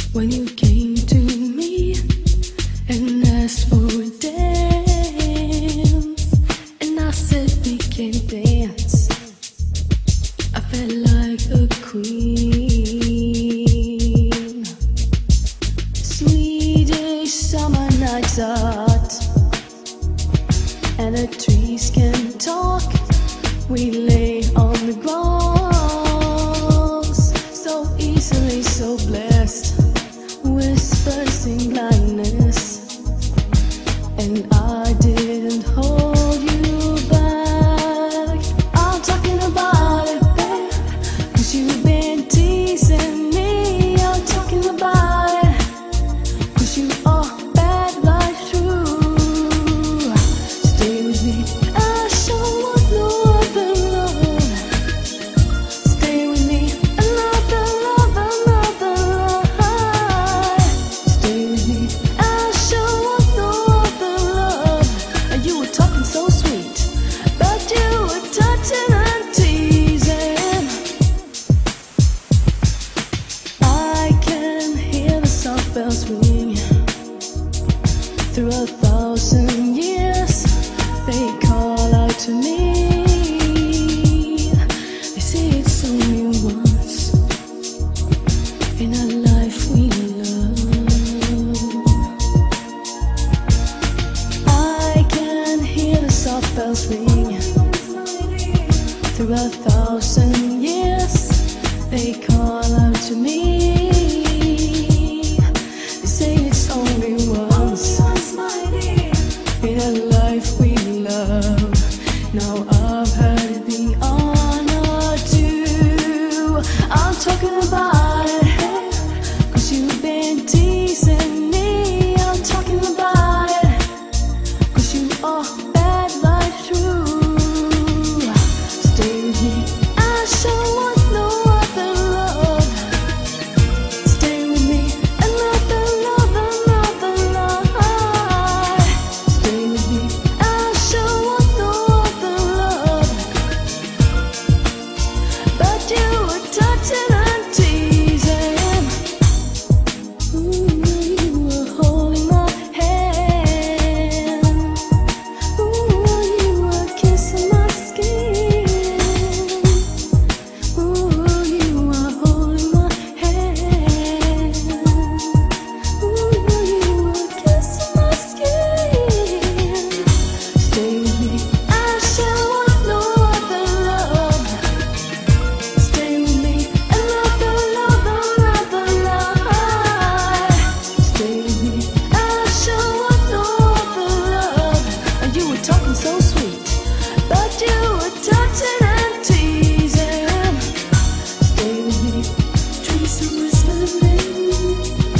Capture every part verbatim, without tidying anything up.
When you came to me and asked for a dance, and I said we can dance, I felt like a queen. Swedish summer nights are hot, and the trees can talk. We lay on the grass, so easily, so blessed. Whispers in blindness, and I didn't hold you back. I'm talking about it, babe, 'cause you've been teasing me. I'm talking about it, 'cause you are bad right through. Stay with me, I show what no other love. Stay with me, another love, another love. Stay with me, I show what no other love. And you were talking so sweet, but you were touching and teasing. I can hear the soft bells ring through a thousand years. They call out to me. They say it's only once in a life we love. I can hear the soft bells ring through a thousand years. They call out to me. They say it's only once in a life we love. Now I've had the honor to. I'm talking about it, 'cause you've been teasing me. I'm talking about it, 'cause you are bad right through. Stay with me, I show what no other love. Stay with me, another love, another love. Stay with me, I show what no other love. But you were touching and teasing. Ooh, you were holding my hand. Ooh, you were kissing my skin. Ooh, you were holding my hand. Ooh, you were kissing my skin. Stay with me, I show what no other love. Stay with me, another love, another love. Stay with me, I show what no other love. And you were talking so sweet, but you were touching and teasing. Stay with me, trees are whispering.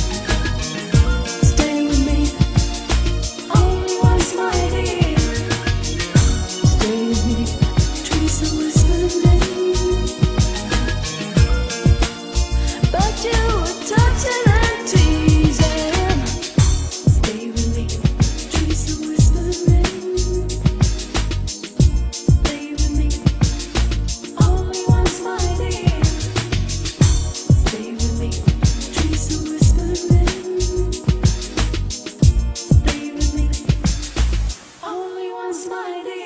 Stay with me, only once, my dear. Stay with me, trees are whispering. But you were touching and teasing. Stay with me, trees are whispering. Stay with me, only once, my dear. Stay with me, trees are whispering. Stay with me, only once, my dear.